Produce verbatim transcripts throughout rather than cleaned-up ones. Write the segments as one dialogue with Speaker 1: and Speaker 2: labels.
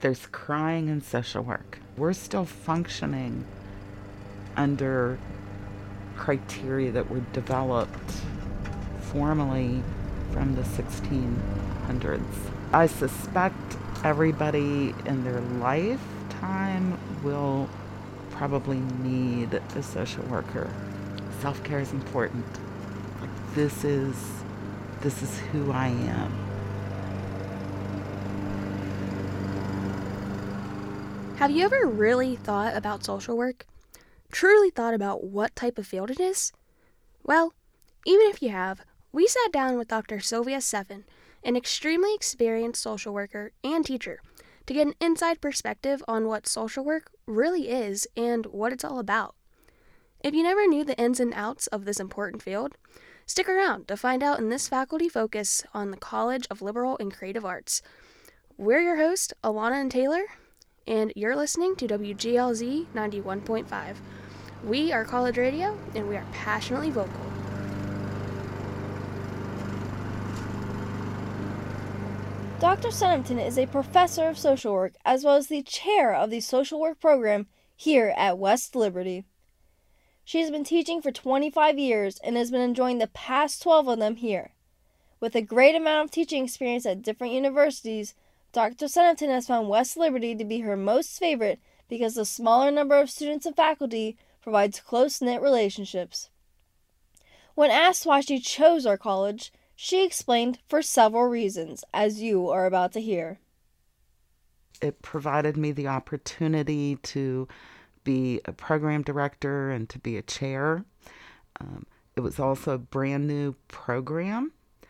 Speaker 1: There's crying in social work. We're still functioning under criteria that were developed formally from the sixteen hundreds. I suspect everybody in their lifetime will probably need a social worker. Self-care is important. Like, this is this is who I am.
Speaker 2: Have you ever really thought about social work? Truly thought about what type of field it is? Well, even if you have, we sat down with Doctor Sylvia Seven, an extremely experienced social worker and teacher, to get an inside perspective on what social work really is and what it's all about. If you never knew the ins and outs of this important field, stick around to find out in this faculty focus on the College of Liberal and Creative Arts. We're your hosts, Alana and Taylor, and you're listening to W G L Z ninety-one point five. We are college radio, and we are passionately vocal.
Speaker 3: Doctor Senempton is a professor of social work as well as the chair of the social work program here at West Liberty. She has been teaching for twenty-five years and has been enjoying the past twelve of them here. With a great amount of teaching experience at different universities, Doctor Senempton has found West Liberty to be her most favorite because the smaller number of students and faculty provides close-knit relationships. When asked why she chose our college, she explained for several reasons, as you are about to hear.
Speaker 1: It provided me the opportunity to be a program director and to be a chair. Um, it was also a brand new program,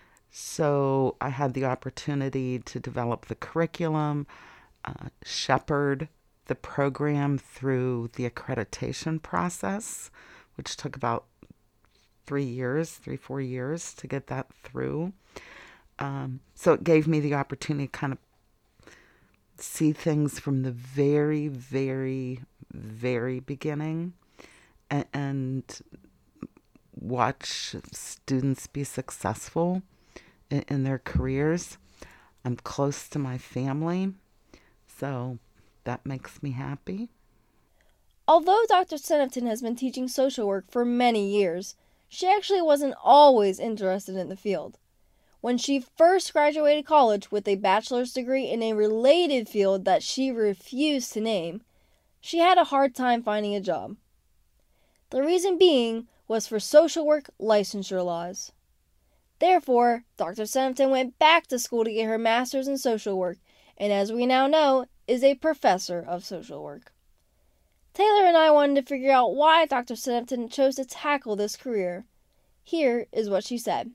Speaker 1: so I had the opportunity to develop the curriculum, uh, shepherd the program through the accreditation process, which took about three years, three, four years to get that through. Um, so it gave me the opportunity to kind of see things from the very, very, very beginning and, and watch students be successful in, in their careers. I'm close to my family, so that makes me happy.
Speaker 3: Although Doctor Senempton has been teaching social work for many years, she actually wasn't always interested in the field. When she first graduated college with a bachelor's degree in a related field that she refused to name, she had a hard time finding a job. The reason being was for social work licensure laws. Therefore, Doctor Senempton went back to school to get her master's in social work, and as we now know, is a professor of social work. Taylor and I wanted to figure out why Doctor Senempton chose to tackle this career. Here is what she said.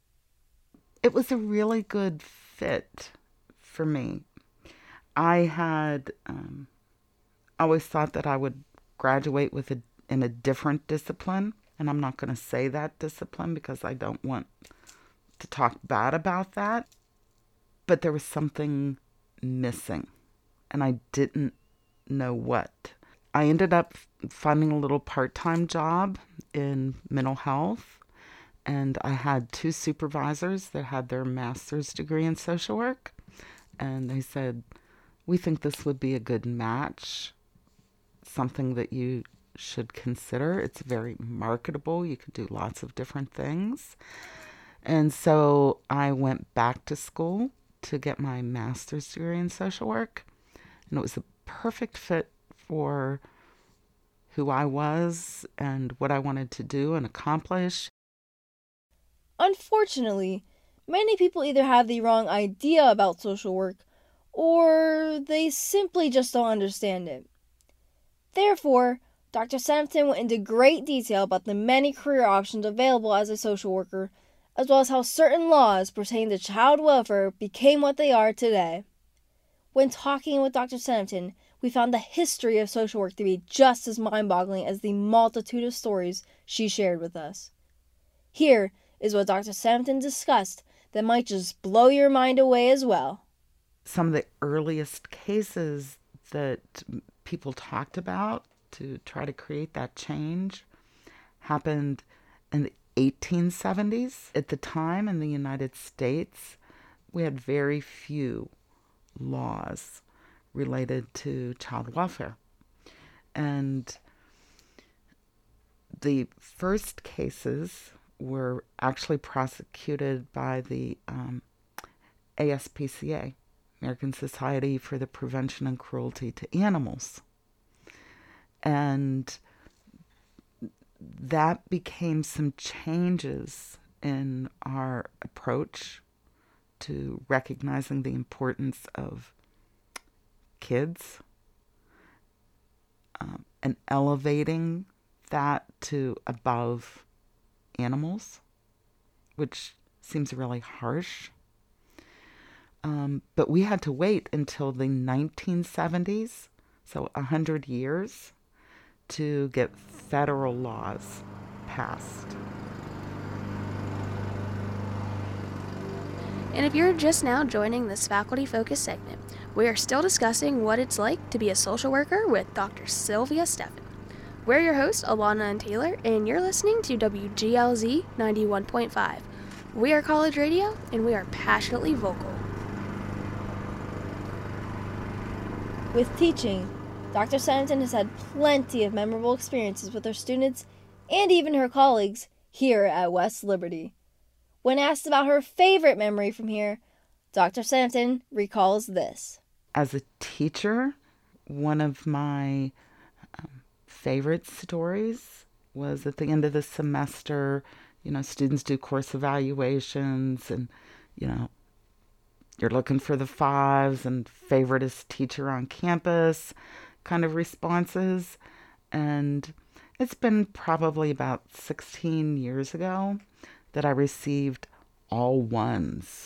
Speaker 1: It was a really good fit for me. I had um, always thought that I would graduate with a, in a different discipline, and I'm not going to say that discipline because I don't want to talk bad about that, but there was something missing, and I didn't know what. I ended up finding a little part-time job in mental health, and I had two supervisors that had their master's degree in social work, and they said, we think this would be a good match, something that you should consider. It's very marketable. You could do lots of different things. And so I went back to school to get my master's degree in social work, and it was a perfect fit for who I was and what I wanted to do and accomplish.
Speaker 3: Unfortunately, many people either have the wrong idea about social work or they simply just don't understand it. Therefore, Doctor Senempton went into great detail about the many career options available as a social worker, as well as how certain laws pertaining to child welfare became what they are today. When talking with Doctor Senempton, we found the history of social work to be just as mind-boggling as the multitude of stories she shared with us. Here is what Doctor Senempton discussed that might just blow your mind away as well.
Speaker 1: Some of the earliest cases that people talked about to try to create that change happened in the eighteen seventies. At the time in the United States, we had very few laws related to child welfare. And the first cases were actually prosecuted by the um, A S P C A, American Society for the Prevention and Cruelty to Animals. And that became some changes in our approach to recognizing the importance of kids um, and elevating that to above animals, which seems really harsh. Um, but we had to wait until the nineteen seventies, so one hundred years, to get federal laws passed.
Speaker 2: And if you're just now joining this Faculty Focus segment, we are still discussing what it's like to be a social worker with Doctor Sylvia Steffen. We're your hosts, Alana and Taylor, and you're listening to W G L Z ninety-one point five. We are college radio, and we are passionately vocal.
Speaker 3: With teaching, Doctor Senneton has had plenty of memorable experiences with her students and even her colleagues here at West Liberty. When asked about her favorite memory from here, Doctor Senneton recalls this.
Speaker 1: As a teacher, one of my um, favorite stories was at the end of the semester, you know, students do course evaluations and, you know, you're looking for the fives and favoritist teacher on campus kind of responses. And it's been probably about sixteen years ago that I received all ones.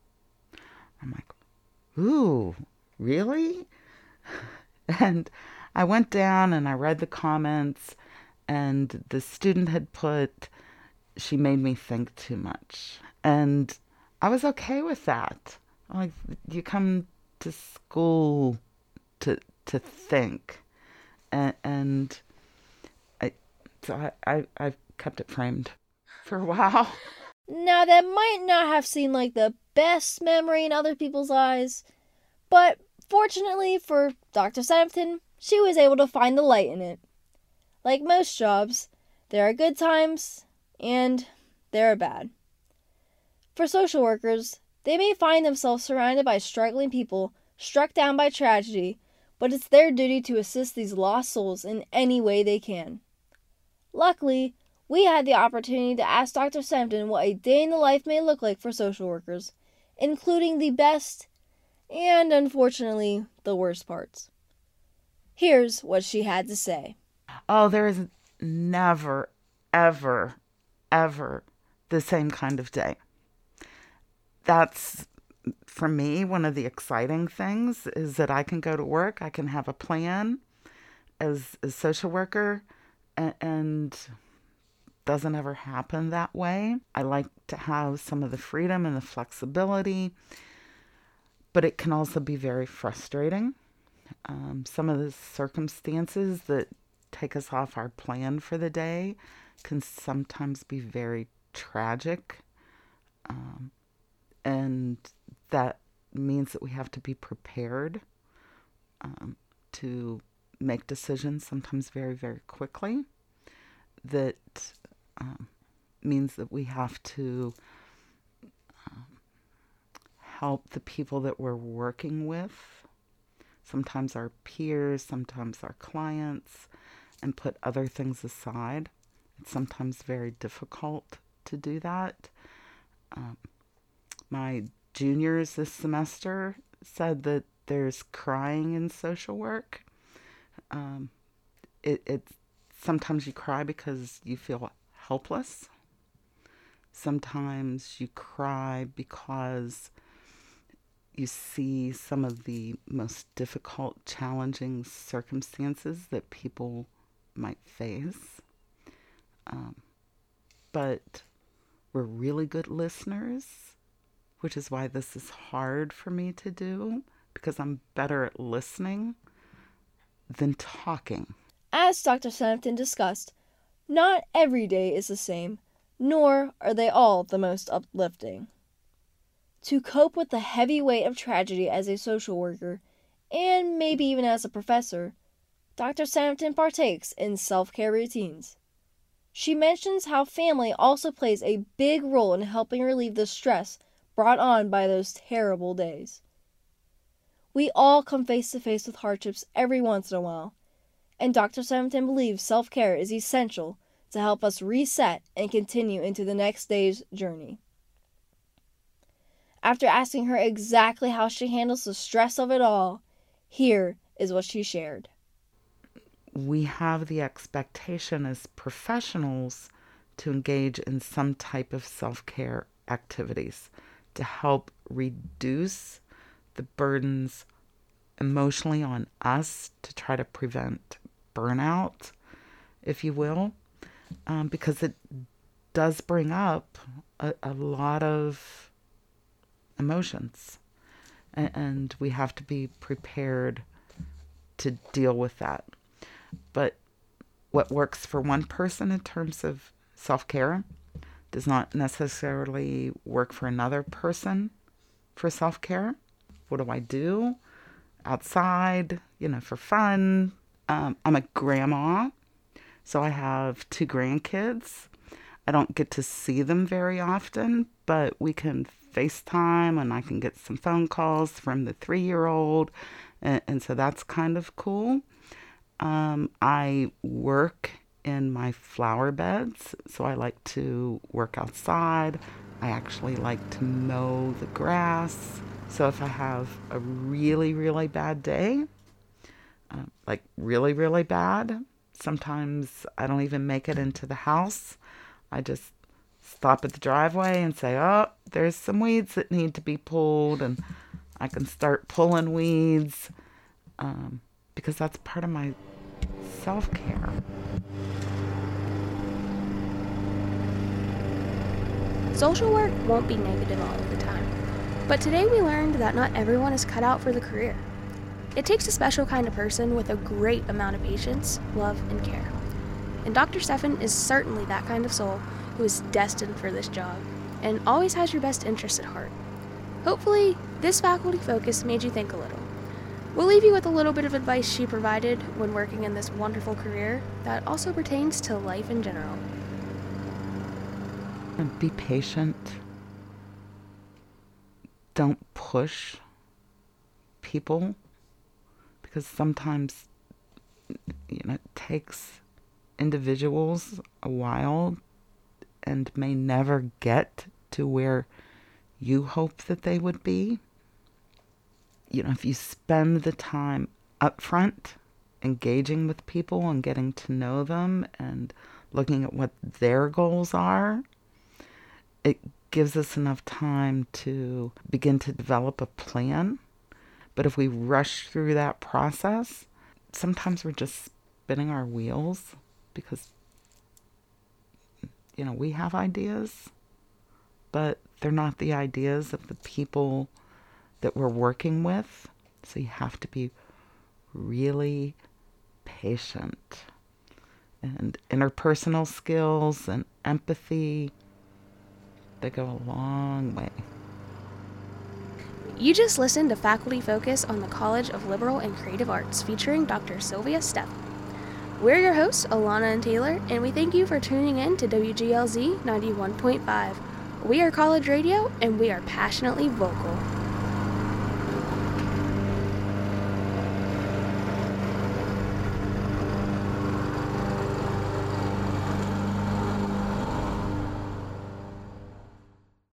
Speaker 1: I'm like, ooh, really? And I went down and I read the comments, and the student had put, she made me think too much. And I was okay with that. Like, you come to school to to think. And, and I, so I, I, I've kept it framed for a while.
Speaker 3: Now, that might not have seemed like the best memory in other people's eyes, but fortunately for Doctor Senneton, she was able to find the light in it. Like most jobs, there are good times and there are bad. For social workers, they may find themselves surrounded by struggling people struck down by tragedy, but it's their duty to assist these lost souls in any way they can. Luckily, we had the opportunity to ask Doctor Senneton what a day in the life may look like for social workers, including the best and, unfortunately, the worst parts. Here's what she had to say.
Speaker 1: Oh, there is never, ever, ever the same kind of day. That's, for me, one of the exciting things is that I can go to work, I can have a plan as a social worker, and, and doesn't ever happen that way. I like to have some of the freedom and the flexibility, but it can also be very frustrating. Um, some of the circumstances that take us off our plan for the day can sometimes be very tragic. Um, and that means that we have to be prepared um, to make decisions, sometimes very, very quickly. That um, means that we have to um, help the people that we're working with, sometimes our peers, sometimes our clients, and put other things aside. It's sometimes very difficult to do that. Um, my juniors this semester said that there's crying in social work. Um, it, it sometimes you cry because you feel helpless. Sometimes you cry because you see some of the most difficult, challenging circumstances that people might face. Um, but we're really good listeners, which is why this is hard for me to do, because I'm better at listening than talking.
Speaker 3: As Doctor Senneton discussed, not every day is the same, nor are they all the most uplifting. To cope with the heavy weight of tragedy as a social worker and maybe even as a professor, Doctor Sanderton partakes in self-care routines. She mentions how family also plays a big role in helping relieve the stress brought on by those terrible days. We all come face to face with hardships every once in a while, and Doctor Sanderton believes self-care is essential to help us reset and continue into the next day's journey. After asking her exactly how she handles the stress of it all, here is what she shared.
Speaker 1: We have the expectation as professionals to engage in some type of self-care activities to help reduce the burdens emotionally on us, to try to prevent burnout, if you will, um, because it does bring up a, a lot of emotions, and, and we have to be prepared to deal with that. But what works for one person in terms of self-care does not necessarily work for another person for self-care. What do I do outside, you know, for fun? Um, I'm a grandma, so I have two grandkids. I don't get to see them very often, but we can FaceTime and I can get some phone calls from the three-year-old, and, and so that's kind of cool. Um, I work in my flower beds, so I like to work outside. I actually like to mow the grass. So if I have a really, really bad day, uh, like really, really bad, sometimes I don't even make it into the house. I just stop at the driveway and say, oh, there's some weeds that need to be pulled, and I can start pulling weeds, um, because that's part of my self-care.
Speaker 2: Social work won't be negative all of the time, but today we learned that not everyone is cut out for the career. It takes a special kind of person with a great amount of patience, love, and care. And Doctor Stefan is certainly that kind of soul who is destined for this job and always has your best interests at heart. Hopefully, this faculty focus made you think a little. We'll leave you with a little bit of advice she provided when working in this wonderful career that also pertains to life in general.
Speaker 1: And be patient. Don't push people, because sometimes, you know, it takes individuals a while and may never get to where you hope that they would be. You know, if you spend the time up front engaging with people and getting to know them and looking at what their goals are, it gives us enough time to begin to develop a plan. But if we rush through that process, sometimes we're just spinning our wheels because, you know, we have ideas, but they're not the ideas of the people that we're working with. So you have to be really patient. And interpersonal skills and empathy, they go a long way.
Speaker 2: You just listened to Faculty Focus on the College of Liberal and Creative Arts featuring Doctor Sylvia Stefan. We're your hosts, Alana and Taylor, and we thank you for tuning in to W G L Z ninety-one point five. We are College Radio, and we are passionately vocal.